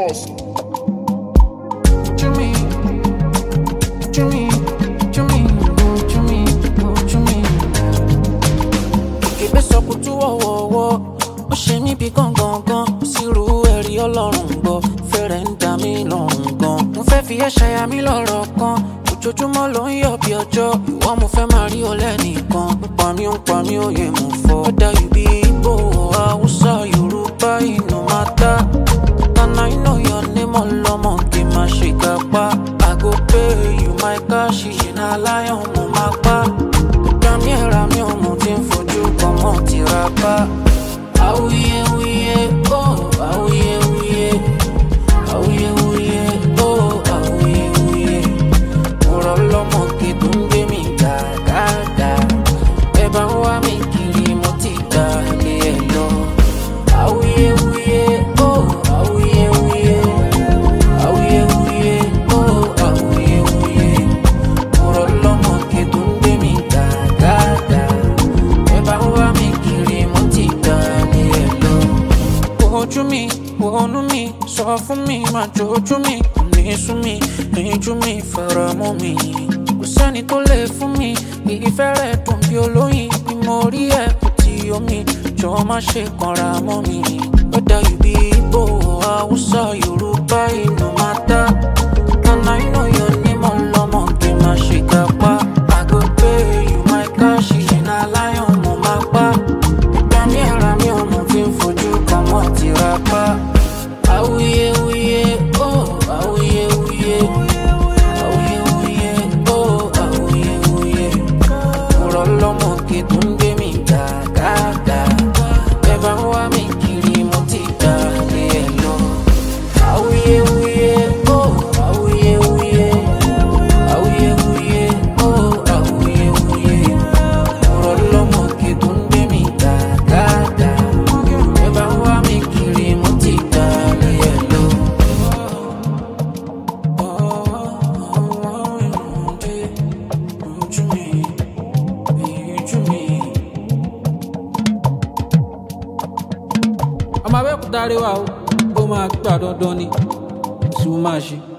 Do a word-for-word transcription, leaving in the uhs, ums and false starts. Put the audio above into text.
boss. To me, to me, to me, to me, to me. Ìgbé sọkùtù wọ̀wọ̀wọ̀, ó ṣe mí bí gangan, sírú ẹ̀rí ọlọ́run gbọ́, fẹ́rẹ̀ ń dà mí lọ́rùn gan. Mo fẹ́ fi ẹ́ ṣaya mi lọ́rọ̀ kan, ojoojúmọ́ ló ń yọ̀ bí ọjọ́, ìwọ mo fẹ́ máa rí ọ lẹ́nìkan. Ń pa mí, ń pa mí, òye mo fọ́. Whether you be Igbo or Hausa, Yoruba, it no matter. And I know your name all ọmọ kì í máa ṣe kápá. I go pay you my cash, ìṣìnà lion mo máa pa. Ìgbà mi ẹ̀ra mi ò mú tí ń fojú kan mọ́ tìrapá. Awuyewuye, oh, awuyewuye. Awuyewuye, oh, awuyewuye. Mo rọ lọ́mọ kí tó ń gbé mi gàgàgà. Ẹ bá ń wá mi kiri, mo ti gbà lé ẹ lọ. Awuyewuye, oh, awuyewuye. Awuyewuye, oh, awuyewuye. Mo rọ lọ́mọ kí tó ń gbé mi gàgàgà. Ẹ bá ń wá mi kiri, mo ti gbà lé ẹ lọ. Ojú mi, wọnú mi, sọ fún mi, máa jojú mi. Ní sún mi, níjú mi, fara mọ́ mi. Kò sẹ́ni tó lè fún mi, ìfẹ́ rẹ̀ dùn bí olóyin. Bí mo rí ẹ̀ kò tí omi, jọ má ṣe kanra mọ́ mi. Whether you be Igbo or Hausa, Yoruba, it no matter. And I know your name ọlọ́mọ kì í máa ṣe kápá. I go pay you my cash, ìṣìnà lion mo máa pa. Ìgbà mi ẹ̀ra mi ò mú tí ń fojú kan mọ́ tìrapá. Awuyewuye, oh, awuyewuye. Awuyewuye, oh, awuyewuye. Mo rọ lọ́mọ kí tó ń gbé mi gàgàgà. Ẹ bá ń wá mi kiri, mo ti gbà lé ẹ lọ. Awuyewuye, oh, awuyewuye. Awuyewuye, oh, awuyewuye. Mo rọ lọ́mọ kí tó ń gbé mi gàgàgà. Ẹ bá ń wá mi kiri, mo ti gbà lé ẹ lọ. Ọmọ Abẹ́òkúta rí wa ó máa gbà dandan ni, sùn máa ṣe.